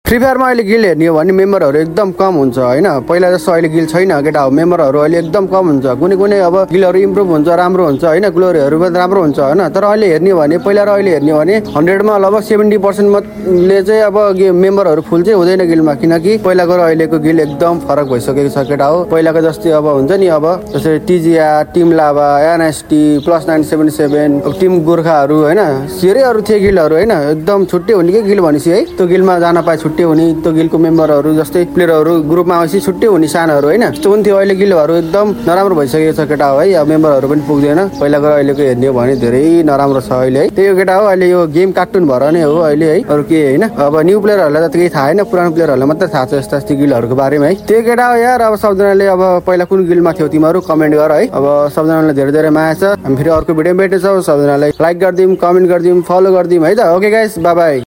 Free फायरमा अहिले gill हेर्ने हो भने मेम्बरहरू एकदम कम हुन्छ होइन। पहिला जस्तो अहिले गिल छैन केटा हो, मेम्बरहरू अहिले एकदम कम हुन्छ। कुनै कुनै अब गिलहरू इम्प्रुभ हुन्छ, राम्रो हुन्छ होइन, ग्लोरीहरू पनि राम्रो हुन्छ होइन। तर अहिले हेर्ने हो भने पहिला र अहिले हेर्ने हो भने 100मा लगभग 70%ले चाहिँ अब मेम्बरहरू फुल चाहिँ हुँदैन गिलमा, किनकि पहिलाको र अहिलेको गिल एकदम फरक भइसकेको छ केटा हो। पहिलाको जस्तै अब हुन्छ नि अब जस्तै टिजिआर, टिम लाभा, एनएसटी, प्लस 977, अब टिम गोर्खाहरू होइन, सेरैहरू थिए गिलहरू होइन। एकदम छुट्टै हुने कि गिल भनेपछि है, त्यो गिलमा जान पाए छुट्टै हुने, त्यो गिलको मेम्बरहरू जस्तै प्लेयरहरू ग्रुपमा आएपछि छुट्टै हुने सानहरू होइन, त्यस्तो पनि थियो। अहिले गिलहरू एकदम नराम्रो भइसकेको छ केटा हो है। अब मेम्बरहरू पनि पुग्दैन। पहिलाको र अहिलेको हेर्ने हो भने धेरै नराम्रो छ अहिले है। त्यही केटा हो, अहिले यो गेम कार्टुन भएर नै हो अहिले है, अरू के होइन। अब न्यू प्लेयरहरूलाई त केही थाहा छैन, पुरानो प्लेयरहरूलाई मात्रै थाहा छ यस्ता यस्ता गिलहरूको बारेमा है। त्यही केटा हो यार। अब सबजनाले अब पहिला कुन गिलमा थियो तिमीहरू कमेन्ट गर है। अब सबजनालाई धेरै धेरै माया छ। हामी फेरि अर्को भिडियोमा भेट्नेछौँ। सबजनालाई लाइक गरिदिउँ, कमेन्ट गरिदिउँ, फलो गरिदिउँ है त। Okay guys, bye by.